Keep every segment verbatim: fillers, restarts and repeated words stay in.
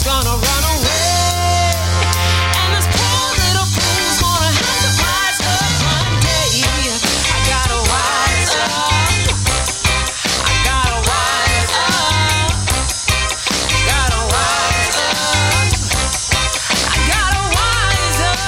gonna run away, and this poor little fool's gonna have to rise up one day. I gotta wise up. I gotta wise up. Gotta wise up. I gotta wise up.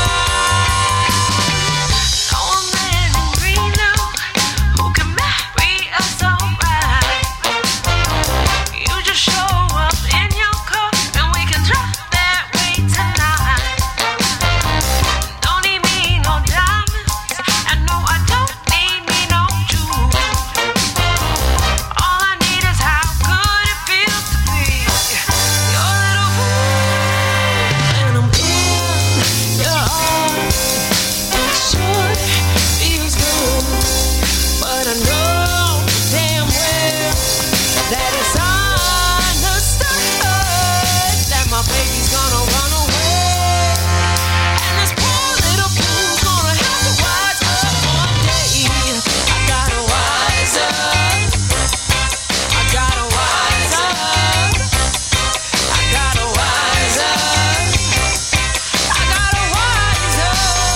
No man in Reno who can marry us alright. You just show up in your car and we can drive that way tonight. Don't need me no diamonds, and no, I don't need me no jewels. All I need is how good it feels to be your little fool. And I'm in your arms. It sure feels good, but I know damn well that it's understood that my baby's gonna run away, and this poor little fool's gonna have to wise up one day. I gotta wise up. I gotta wise up. I gotta wise up. I gotta wise up.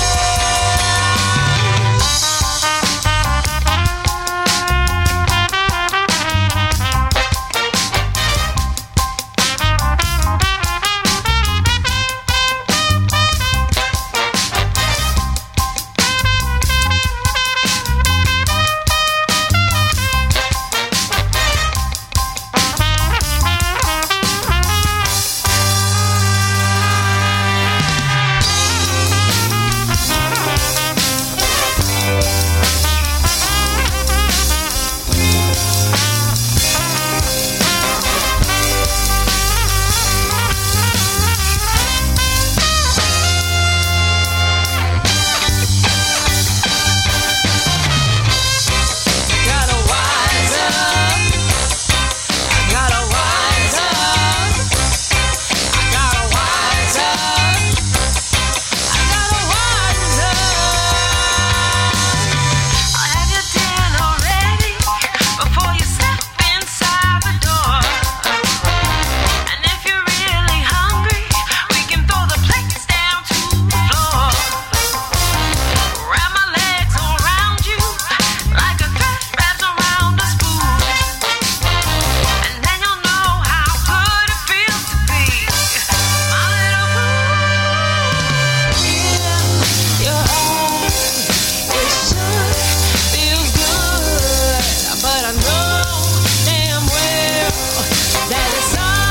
Gotta wise up. I gotta wise up. I gotta wise up. I gotta wise up. I'll have your dinner ready before you step inside the door. And if you're really hungry, we can throw the plates down to the floor. Wrap my legs around you like a thread wraps around a spoon. And then you'll know how good it feels to be my little fool. In your arms, it sure feels good, but I know damn well that it's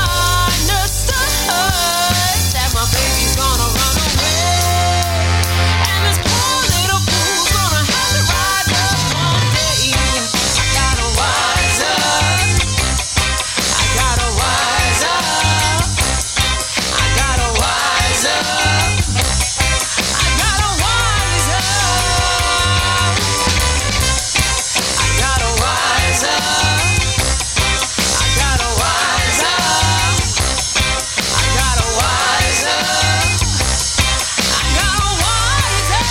understood that my baby's gonna run away, and this poor little fool's gonna have to rise up one day. I gotta wise up. I gotta wise up. I gotta wise up. I gotta wise up. I gotta wise up. I gotta wise up. I gotta wise up. I gotta wise up.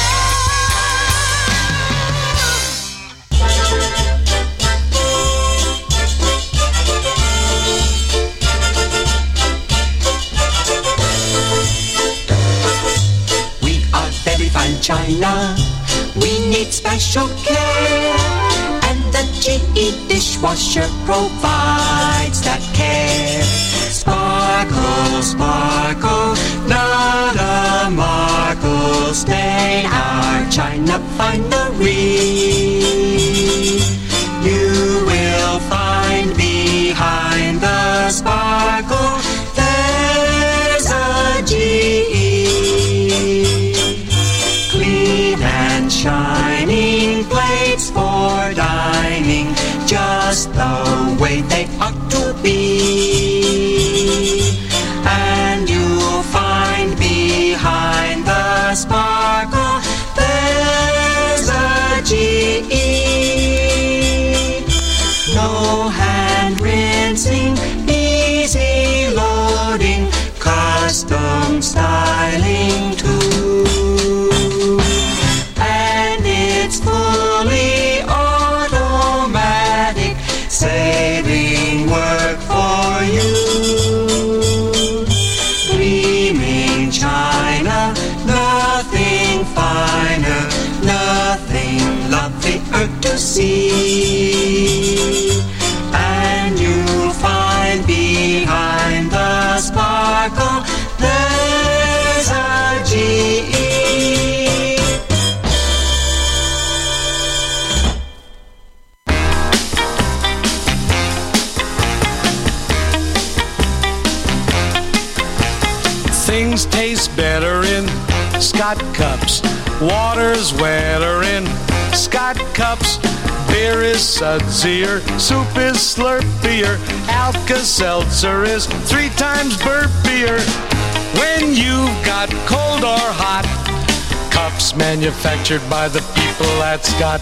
We are very fine china. We need special care, and the G E dishwasher provides that care. Sparkle, sparkle, not a markle. Stay our china finery. You will find behind the sparkle there's a G E. Clean and shining plates for dining, just the way they ought to be. see. And you'll find behind the sparkle there's a G E. Things taste better in Scott cups. Water's wetter in Scott cups. Beer is sudsier, soup is slurpier, Alka-Seltzer is three times burpier. When you've got cold or hot, cups manufactured by the people at Scott.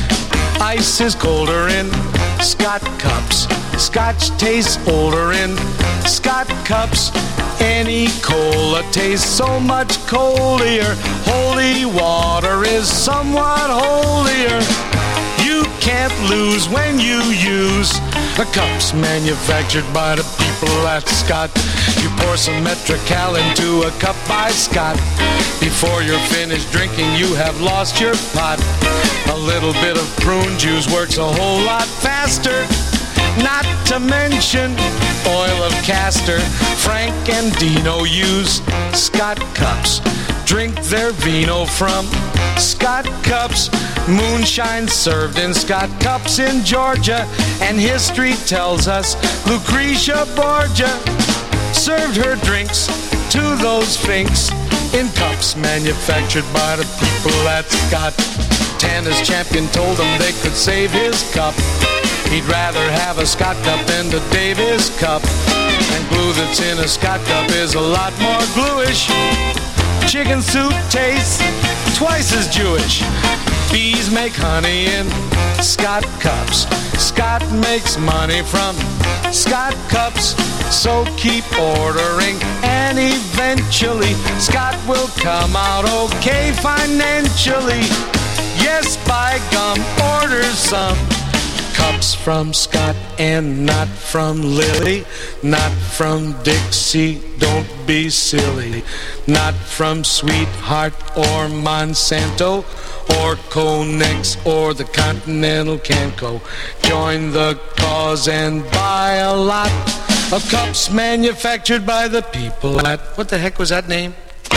Ice is colder in Scott cups. Scotch tastes older in Scott cups. Any cola tastes so much coldier. Holy water is somewhat holier. You can't lose when you use the cups manufactured by the people at Scott. You pour some Metrical into a cup by Scott. Before you're finished drinking, you have lost your pot. A little bit of prune juice works a whole lot faster. Not to mention oil of castor. Frank and Dino use Scott cups. Drink their vino from Scott cups. Moonshine served in Scott cups in Georgia. And history tells us Lucretia Borgia served her drinks to those finks in cups manufactured by the people at Scott. Tanner's champion told them they could save his cup. He'd rather have a Scott cup than the Davis cup. And glue that's in a Scott cup is a lot more gluish. Chicken soup tastes twice as Jewish. Bees make honey in Scott cups. Scott makes money from Scott cups. So keep ordering and eventually Scott will come out okay financially. Yes, by gum, order some cups from Scott and not from Lily, not from Dixie, don't be silly, not from Sweetheart or Monsanto or Conex or the Continental Canco. Join the cause and buy a lot of cups manufactured by the people at, what the heck was that name?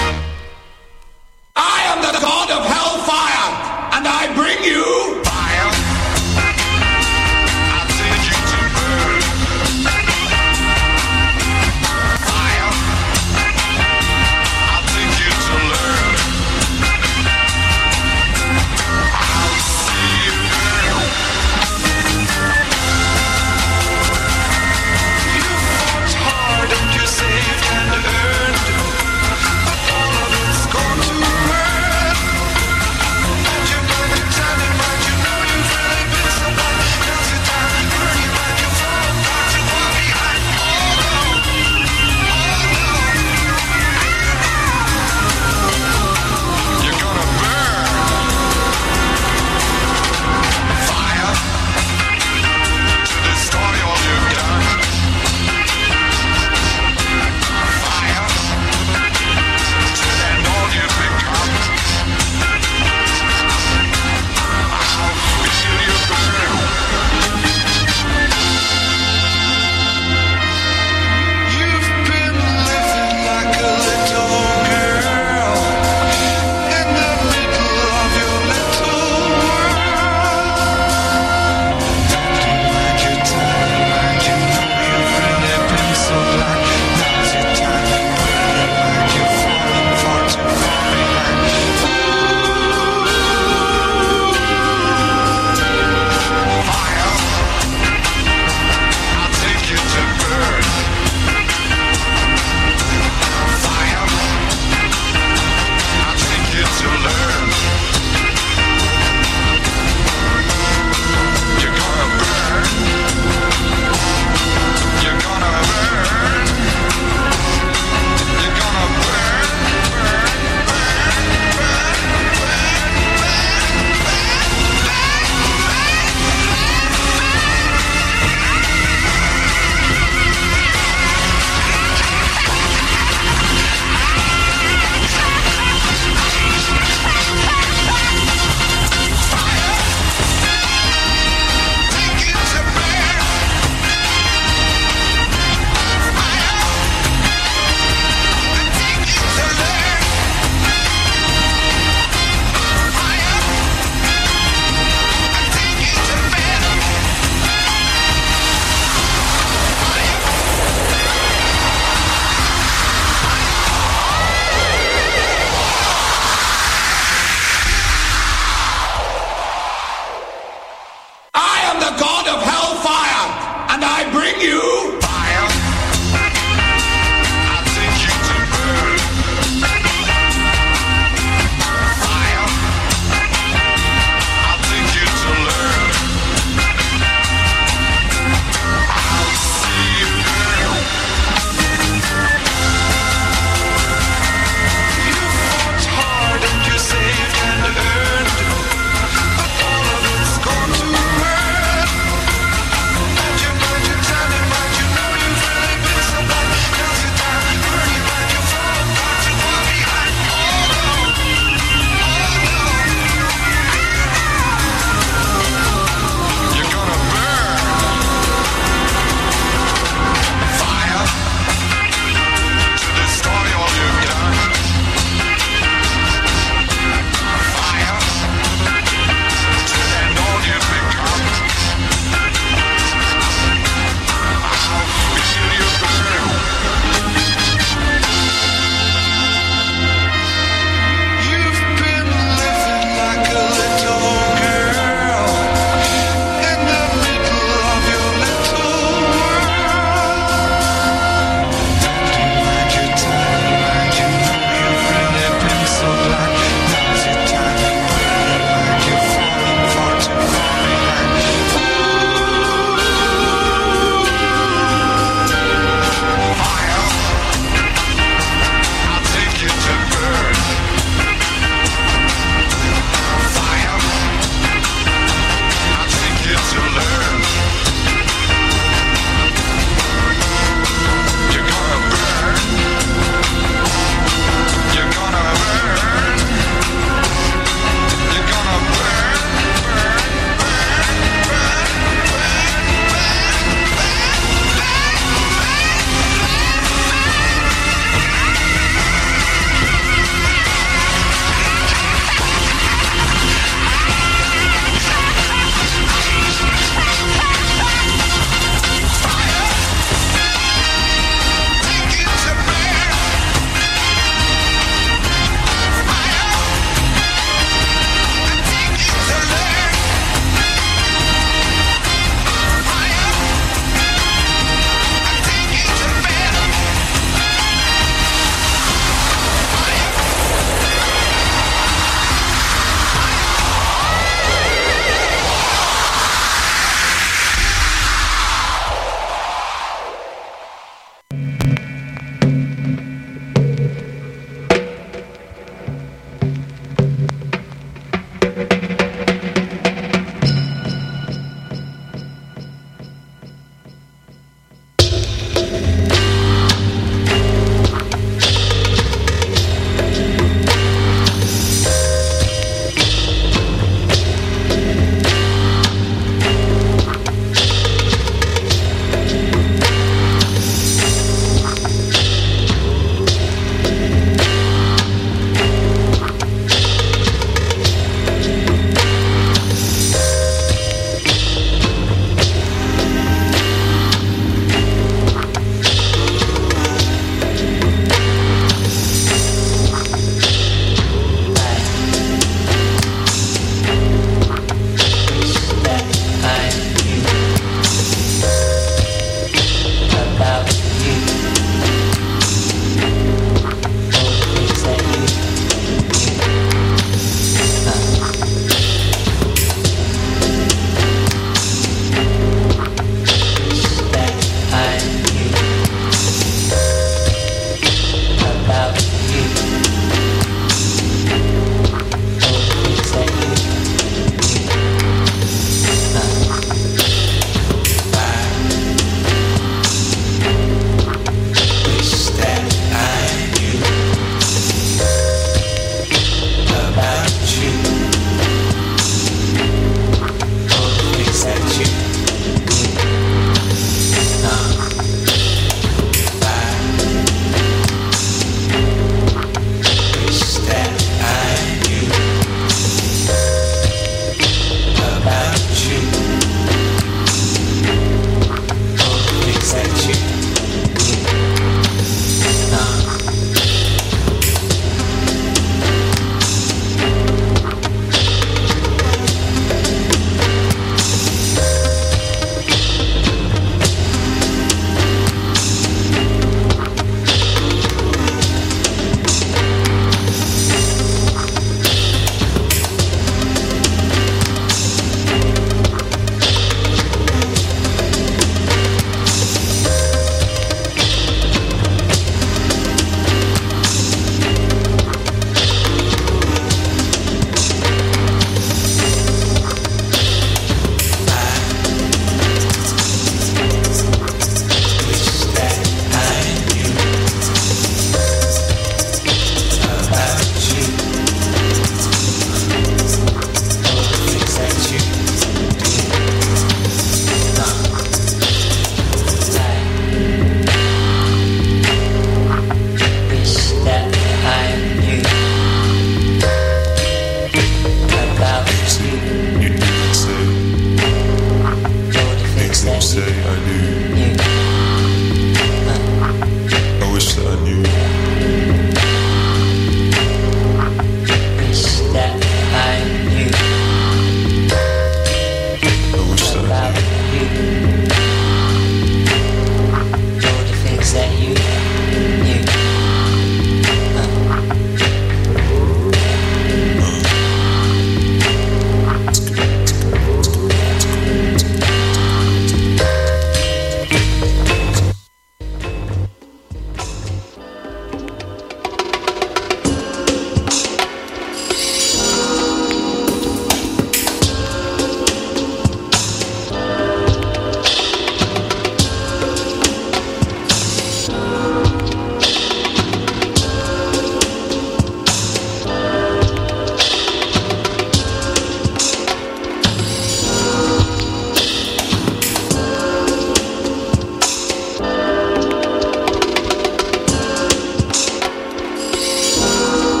I am the god of hellfire, and I bring you fire. I send you to burn. Fire. I send you to learn. I'll see you burn. You fought hard and you saved and earned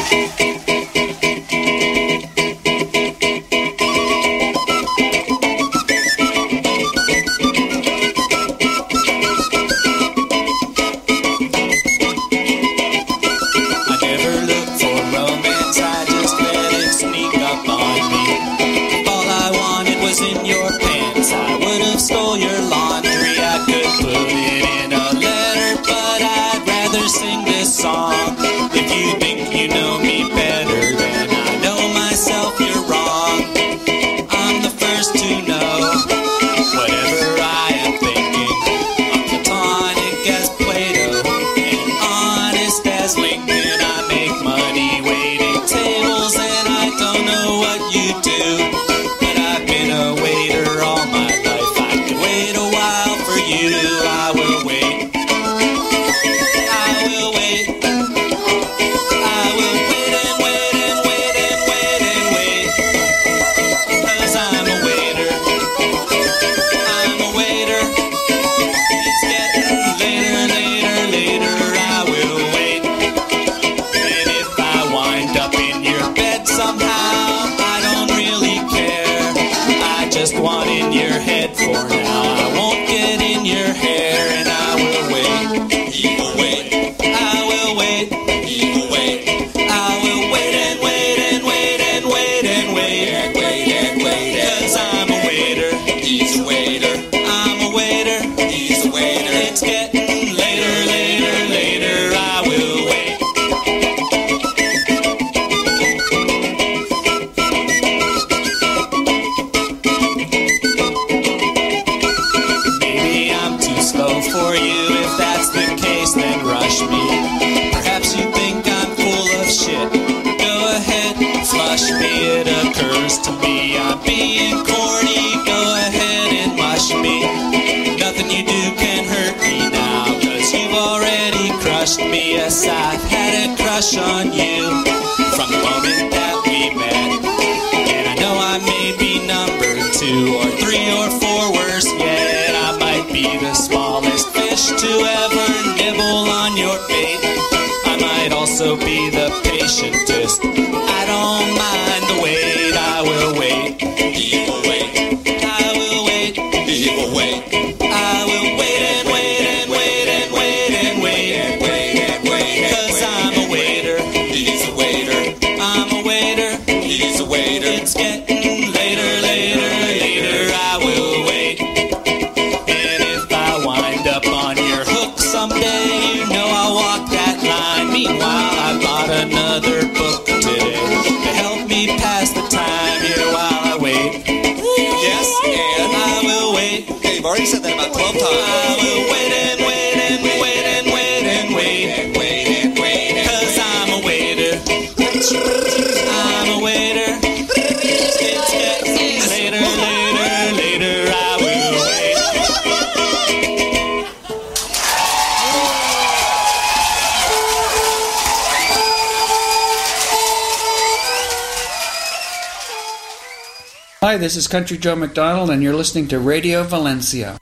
Hi, this is Country Joe McDonald, and you're listening to Radio Valencia.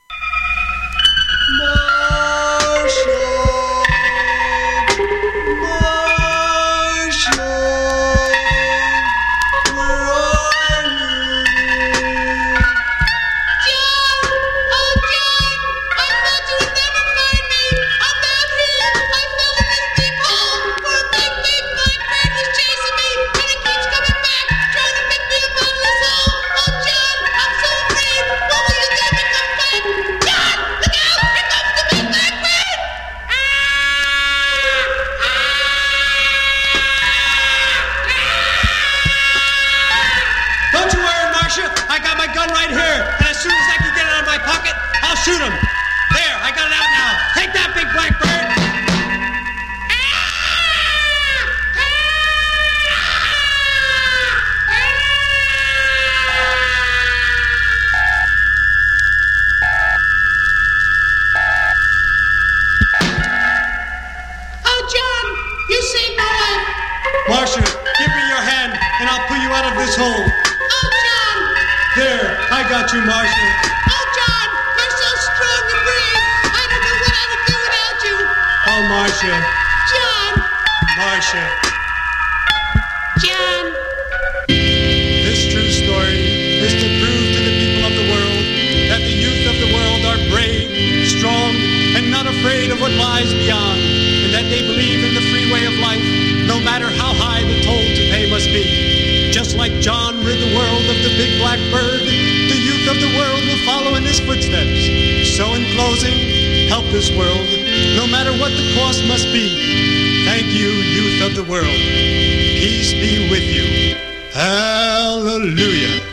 matter how high the toll to pay must be. Just like John rid the world of the big black bird, the youth of the world will follow in his footsteps. So in closing, help this world, no matter what the cost must be. Thank you, youth of the world. Peace be with you. Hallelujah.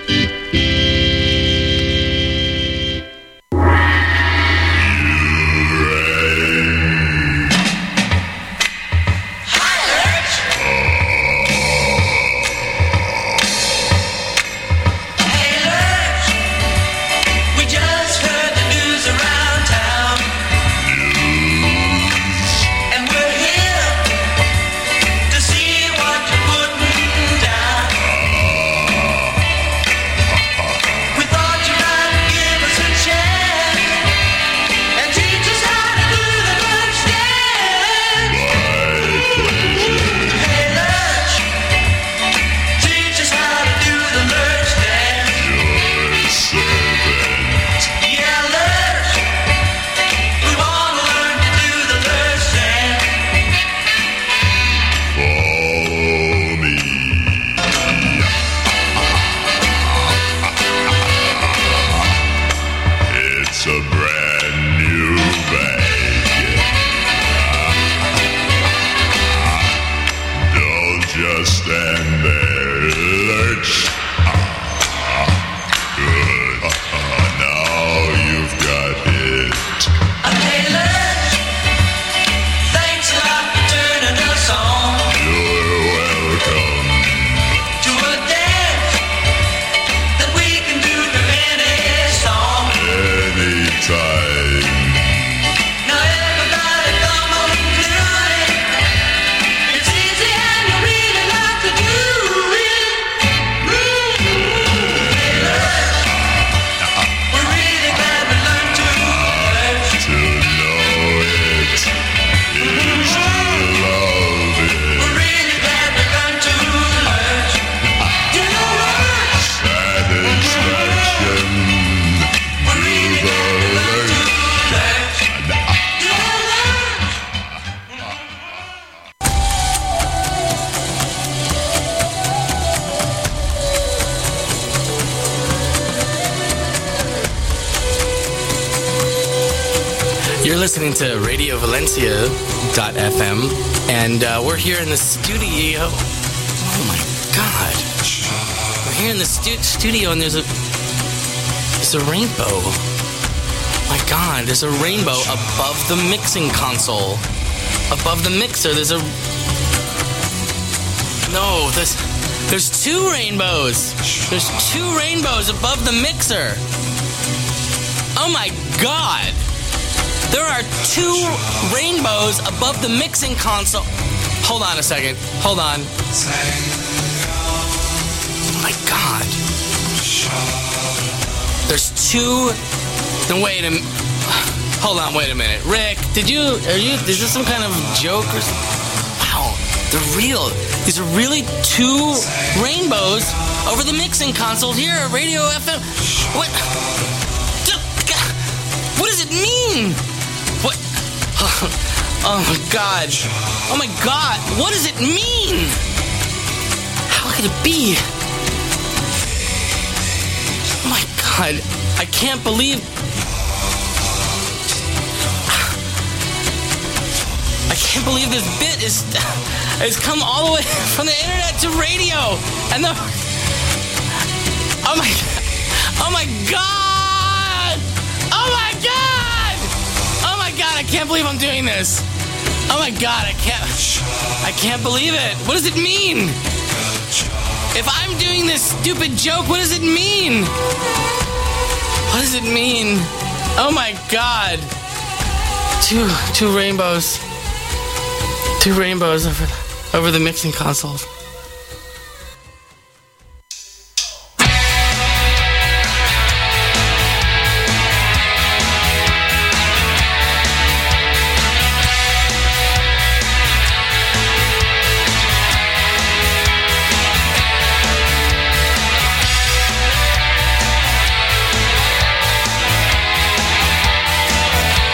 Listening to Radio Valencia dot F M, and uh, we're here in the studio. Oh my God! We're here in the stu- studio, and there's a there's a rainbow. My God, there's a rainbow above the mixing console, above the mixer. There's a no. There's there's two rainbows. There's two rainbows above the mixer. Oh my God! There are two rainbows above the mixing console. Hold on a second. Hold on. Oh my God. There's two. No, wait a minute. Hold on, wait a minute. Rick, did you, are you, is this some kind of joke or something? Wow, they're real. These are really two rainbows over the mixing console here at Radio F M. What? What does it mean? What? Oh my God. Oh my God. What does it mean? How could it be? Oh my God. I can't believe. I can't believe this bit is has come all the way from the internet to radio. And the. Oh my. Oh my God. Oh my God. Oh my God. I can't believe I'm doing this. Oh my God. I can't. I can't believe it. What does it mean? If I'm doing this stupid joke, what does it mean? What does it mean? Oh my God. Two two rainbows. Two rainbows over the, over the mixing console.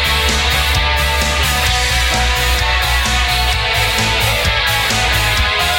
Thank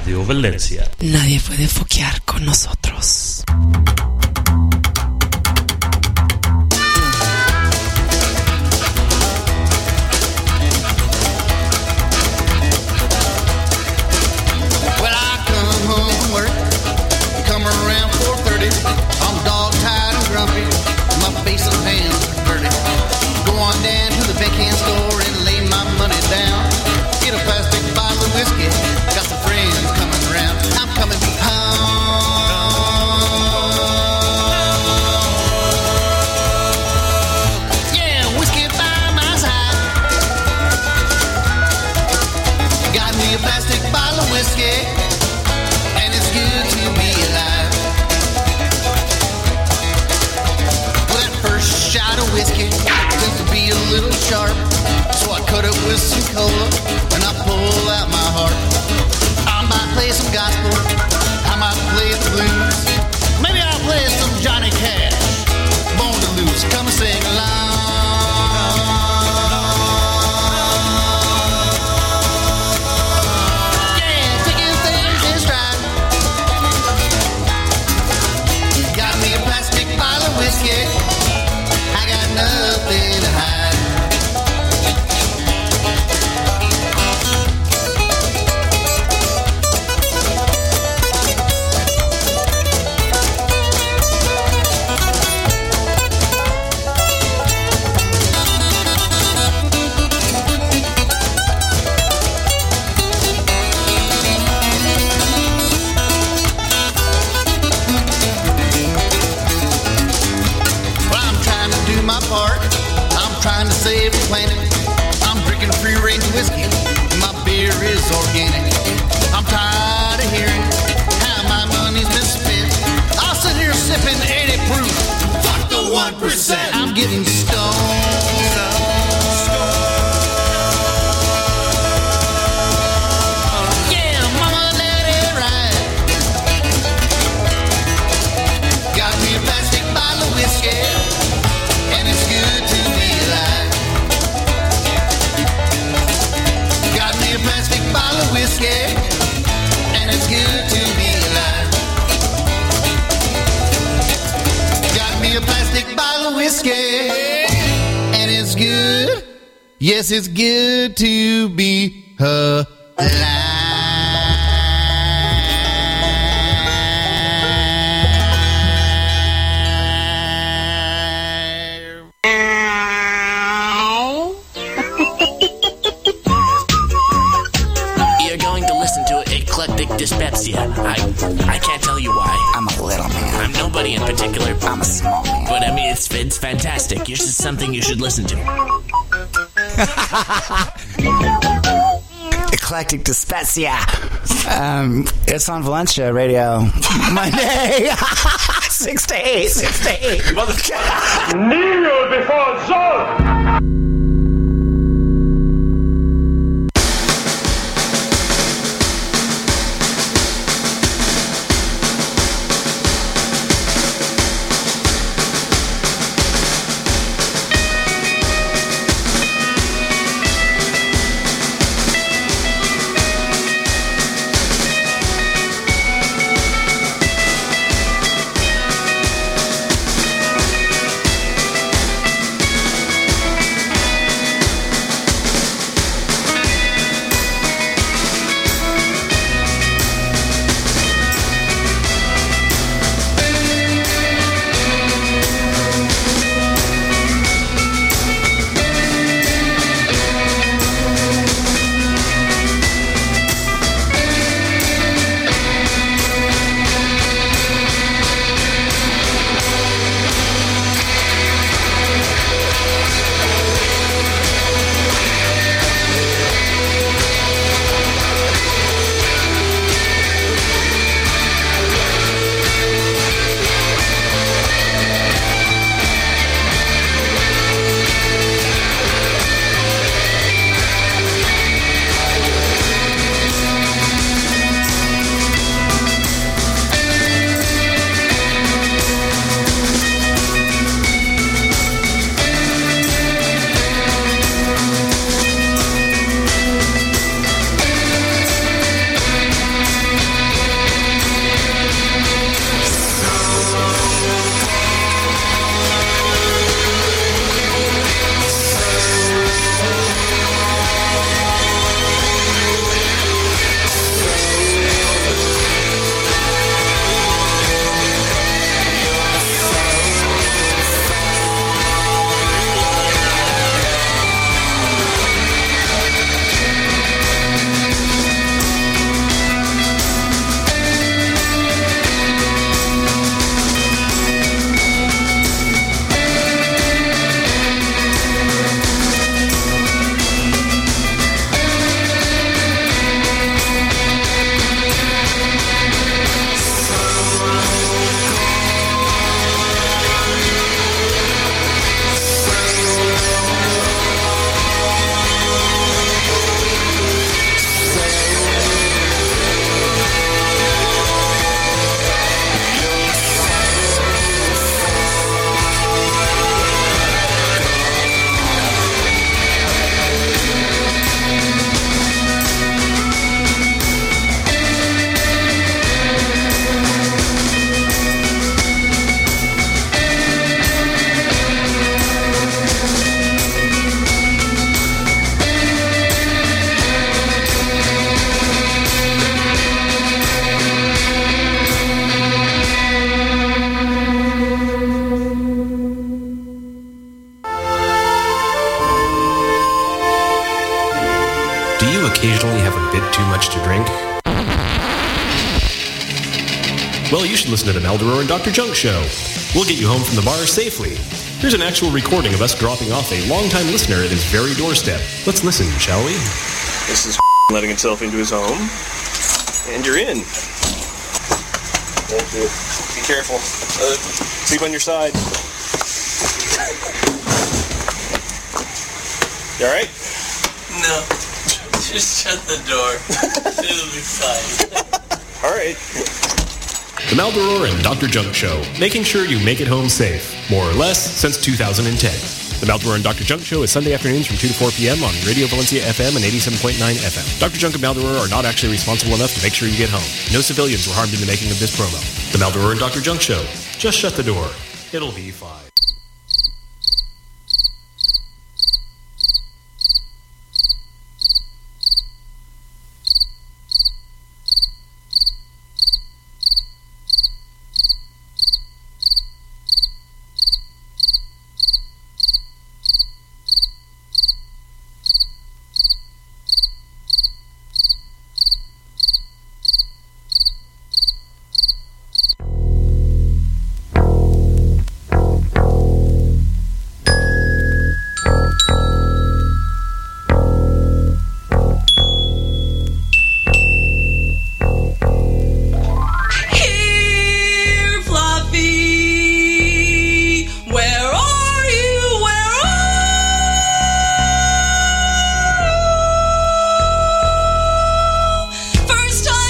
Radio Valencia. Nadie puede foquear con nosotros. Well, I come home from work, come around four thirty. I'm dog-tired and grumpy, my face and hands are dirty. Go on down to the backhand store and lay my money down. Get a plastic bottle of whiskey, got some friends coming around. I'm coming home. Yeah, whiskey by my side. Got me a plastic bottle of whiskey, and it's good to be alive. Well, that first shot of whiskey tends to be a little sharp, so I cut it with some cola and I pull out my heart. I might play some gospel, I might play the blues, maybe I'll play some Johnny Cash. Born to lose, come and sing along. Yeah, taking things in stride. Got me a plastic bottle of whiskey, I got nothing to hide. Well, I'm trying to do my part. I'm trying to save the planet. I'm drinking free-range whiskey. My beer is organic. I'm tired of hearing how my money's been spent. I'll sit here sipping eighty proof. Fuck the one percent. I'm getting stoned. Yeah, mama, let it ride. Got me a plastic bottle of whiskey, and it's good to be alive. Got me a plastic bottle of whiskey, and it's good to be alive. Got me a plastic bottle of whiskey, and it's good. Yes, it's good to be alive. You're going to listen to Eclectic Dyspepsia. I I can't tell you why. I'm a little man. I'm nobody in particular. I'm a small man. But I mean, it's it's fantastic. It's just something you should listen to. Eclectic Dyspepsia. Um, it's on Valencia Radio. Monday. six to eight. six to eight. Kneel before Zod! Do you occasionally have a bit too much to drink? Well, you should listen to the Maldoror and Doctor Junk Show. We'll get you home from the bar safely. Here's an actual recording of us dropping off a longtime listener at his very doorstep. Let's listen, shall we? This is letting himself into his home. And you're in. Thank you. Be careful. Uh, sleep on your side. You alright? No. Just shut the door. It'll be fine. Alright. The Maldoror and Doctor Junk Show, making sure you make it home safe, more or less, since two thousand ten. The Maldoror and Doctor Junk Show is Sunday afternoons from two to four p.m. on Radio Valencia F M and eighty-seven point nine F M. Doctor Junk and Maldoror are not actually responsible enough to make sure you get home. No civilians were harmed in the making of this promo. The Maldoror and Doctor Junk Show. Just shut the door. It'll be fine. First time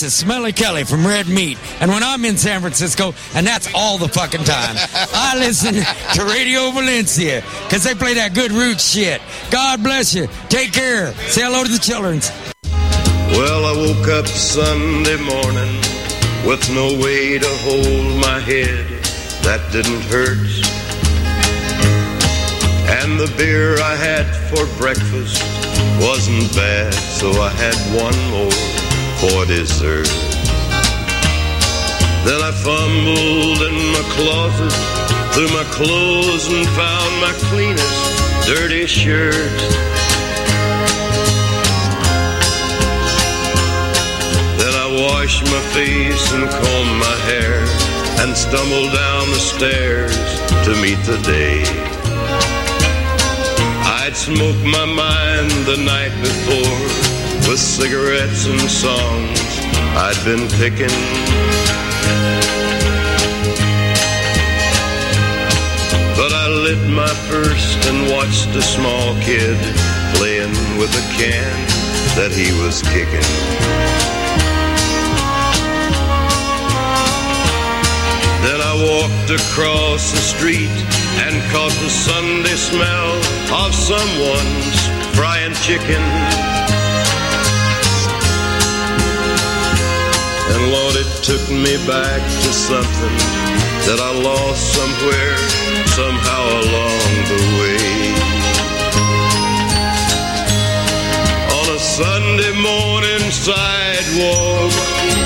This is Smelly Kelly from Red Meat. And when I'm in San Francisco, and that's all the fucking time, I listen to Radio Valencia because they play that good roots shit. God bless you. Take care. Say hello to the children. Well, I woke up Sunday morning with no way to hold my head. That didn't hurt. And the beer I had for breakfast wasn't bad, so I had one more for dessert. Then I fumbled in my closet through my clothes and found my cleanest dirty shirt. Then I washed my face and combed my hair and stumbled down the stairs to meet the day. I'd smoked my mind the night before with cigarettes and songs I'd been picking. But I lit my first and watched a small kid playing with a can that he was kicking. Then I walked across the street and caught the Sunday smell of someone's frying chicken. And Lord, it took me back to something that I lost somewhere, somehow along the way. On a Sunday morning sidewalk,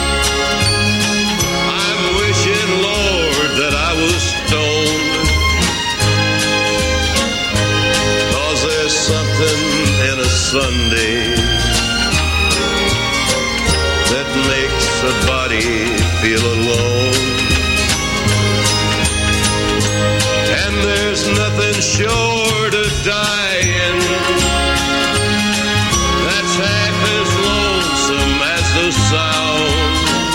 I'm wishing, Lord, that I was stoned. 'Cause there's something in a Sunday that makes a body feel alone. And there's nothing short of dying that's half as lonesome as the sound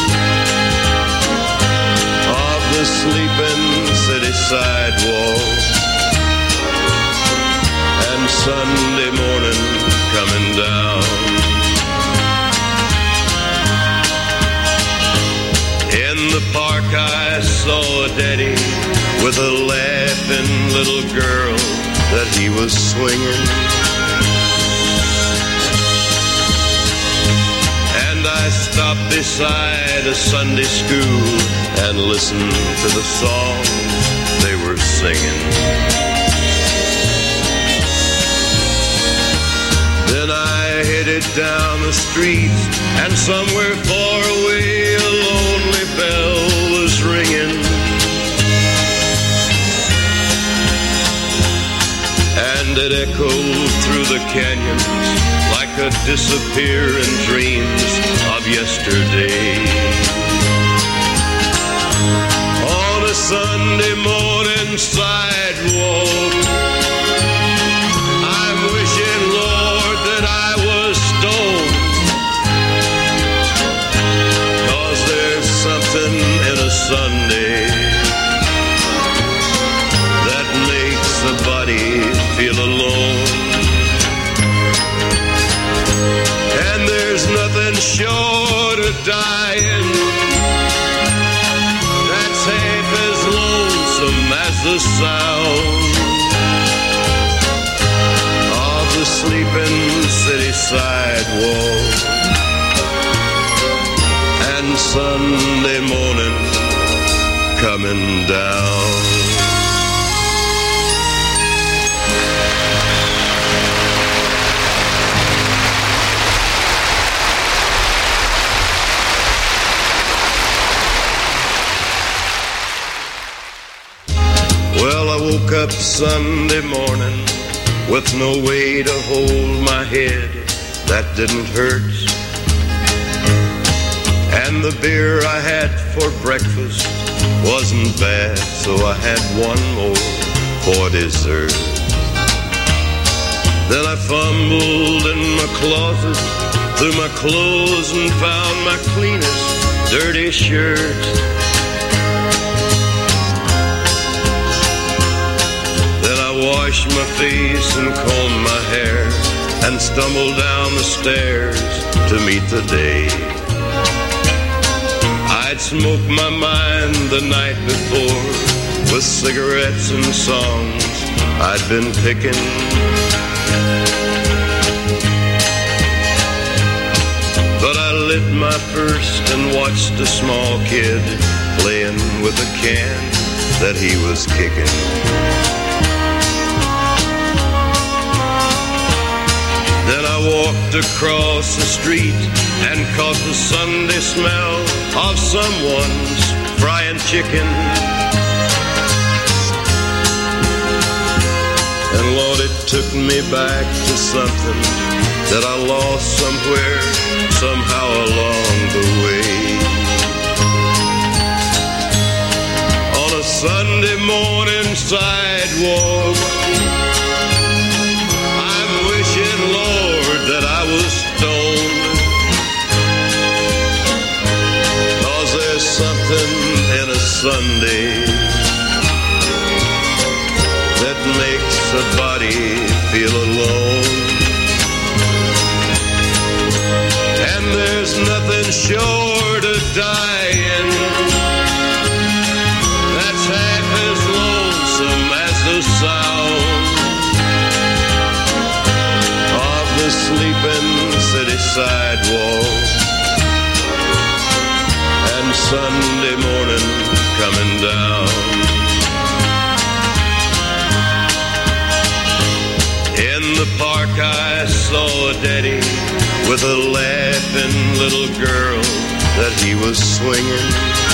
of the sleeping city sidewalk and Sunday morning coming down. In the park I saw a daddy with a laughing little girl that he was swinging. And I stopped beside a Sunday school and listened to the songs they were singing. Then I headed down the street and somewhere far away a lonely bell was ringing. And it echoed through the canyons like a disappearing dreams of yesterday. On a Sunday morning sidewalk, I'm wishing, Lord, that I was stoned. 'Cause there's something in a Sunday that makes a body feel alone. And there's nothing short of dying that's half as lonesome as the sound of the sleeping city sidewalk and Sunday morning coming down. Well, I woke up Sunday morning with no way to hold my head. That didn't hurt. And the beer I had for breakfast wasn't bad, so I had one more for dessert. Then I fumbled in my closet through my clothes and found my cleanest dirty shirt. Washed my face and combed my hair and stumbled down the stairs to meet the day. I'd smoked my mind the night before with cigarettes and songs I'd been picking. But I lit my first and watched a small kid playing with a can that he was kicking. Then I walked across the street and caught the Sunday smell of someone's frying chicken. And Lord, it took me back to something that I lost somewhere, somehow along the way. On a Sunday morning sidewalk, I'm wishing, Lord, that I was stoned. 'Cause there's something in a Sunday that makes a body feel alone. And there's nothing short of dying that's half as lonesome as the sound of the sleeping city sidewalk and Sunday morning coming down. In the park I saw a daddy with a laughing little girl that he was swinging.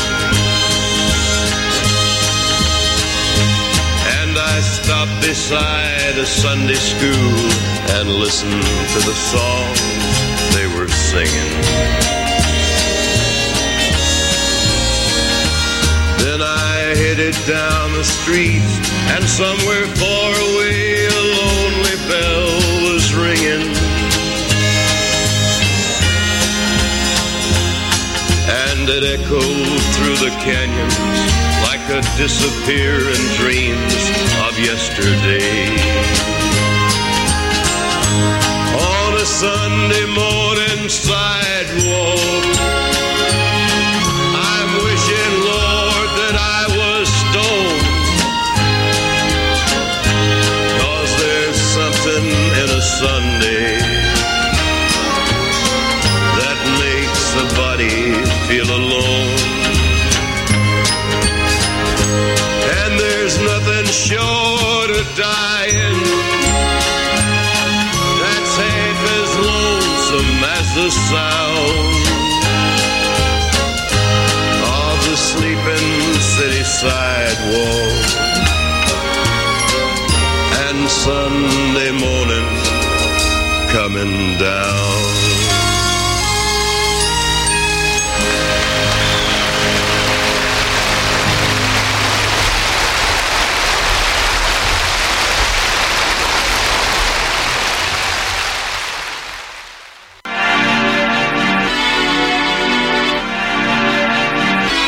And I stopped beside a Sunday school and listened to the songs they were singing. Then I headed down the street and somewhere far away a lonely bell was ringing. And it echoed through the canyons like a disappearing dreams of yesterday. On a Sunday morning sidewalk, I'm wishing, Lord, that I was stoned. 'Cause there's something in a Sunday that makes a body feel alone. And there's nothing short of dying that's half as lonesome as the sound of the sleeping city sidewalk and Sunday morning coming down.